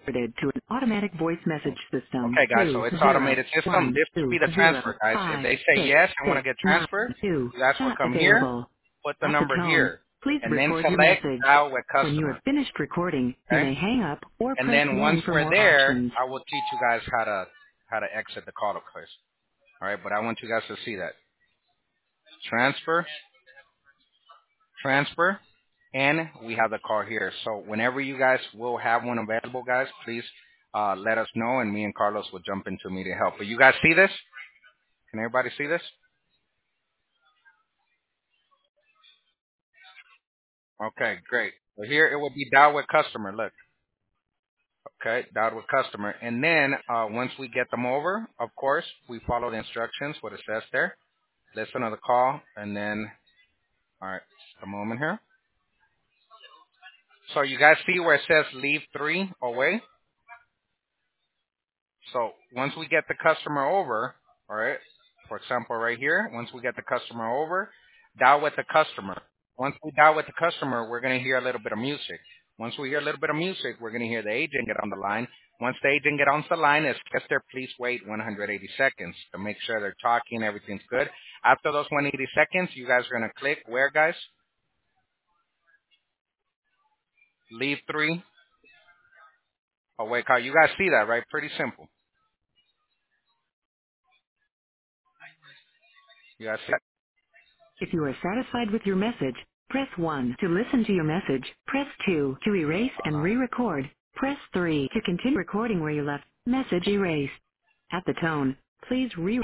forwarded to an automatic voice message system. Okay, guys, so it's automated system. This would be the transfer, guys. If they say yes, I want to get transferred, you guys will Not come here, available. put the At the number tone, here, please and then record your select message. dial with When you customer. have finished recording, you Okay? may hang up or And press then once 1 for we're more there, options. I will teach you guys how to exit the call, please. All right, but I want you guys to see that. Transfer, transfer, and we have the call here. So whenever you guys will have one available, guys, please let us know, and me and Carlos will jump into me to help. But you guys see this? Can everybody see this? Okay, great. So here it will be dial with customer. Look, okay, dial with customer. And then once we get them over, of course, we follow the instructions, what it says there. Listen to the call, and then, all right, just a moment here. So you guys see where it says leave 3 away? So once we get the customer over, all right, for example, right here, once we get the customer over, dial with the customer. Once we dial with the customer, we're going to hear a little bit of music. Once we hear a little bit of music, we're going to hear the agent get on the line. Once the agent get on the line, it says there, please wait 180 seconds to make sure they're talking, everything's good. After those 180 seconds, you guys are going to click where, guys? Leave 3 away call. You guys see that, right? Pretty simple. You guys see that? If you are satisfied with your message, press 1 to listen to your message. Press 2 to erase and re-record. Press 3 to continue recording where you left. Message erased. At the tone, please re-